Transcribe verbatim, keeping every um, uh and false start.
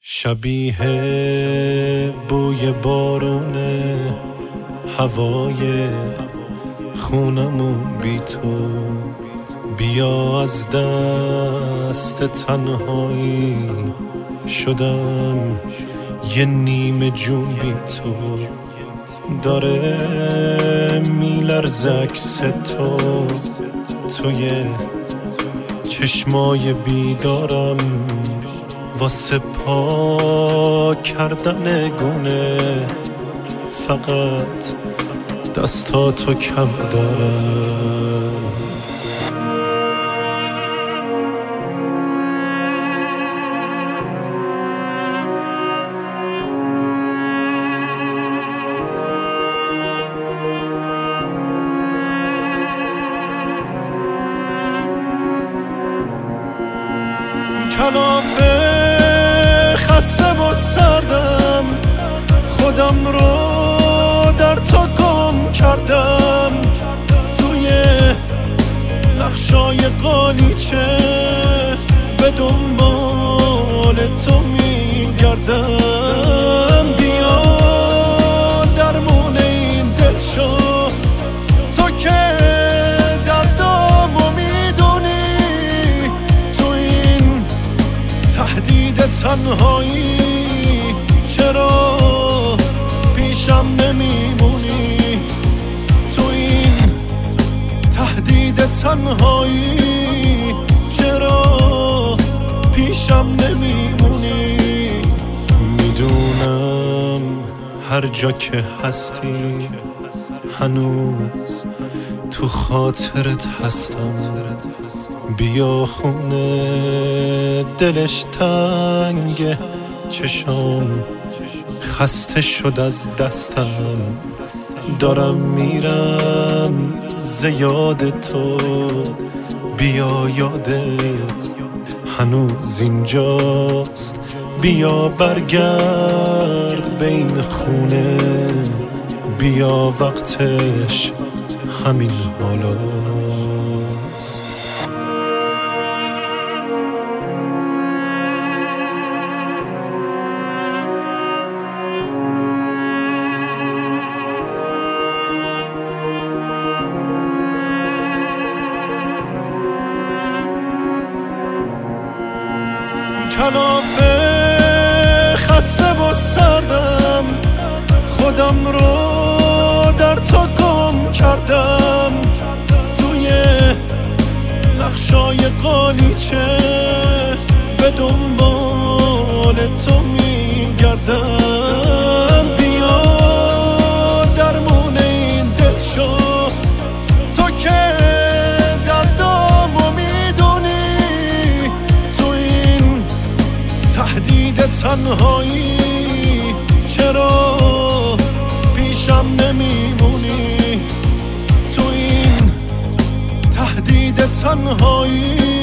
شبیه بوی بارونه، هوای خونمون بی تو. بیا از دست تنهایی شدم یه نیمه جون بی تو. داره میلرزه عکس تو توی چشمای بیدارم، واسه پا کردن گونه فقط دستاتو کم دارم. کلافه خسته و سردم، خودم رو در تو گم کردم، توی نقشای قالیچه به دنبال تو میگردم. بیا درمون این دل شو، تو که دردامو میدونی، تو این تهدید تنهایی چرا پیشم نمیمونی؟ تو این تهدید تنهایی چرا پیشم نمیمونی؟ میدونم هر جا که هستی هنوز تو خاطرت هستم. بیا خونه دلش تنگه، چشام خسته شد از دستم، دارم میرم زیاد تو. بیا یادت هنوز اینجاست، بیا برگرد به این خونه، بیا وقتش همین حالاست. کلافه خسته و سردم، خودم رو در تو گم کردم، توی نقشای قالیچه به دنبال تو میگردم. بیا درمون این دل شو، تو که دردامو میدونی، تو این تهدید تنهایی چرا پیشم نمیمونی؟ تو این تهدید تنهایی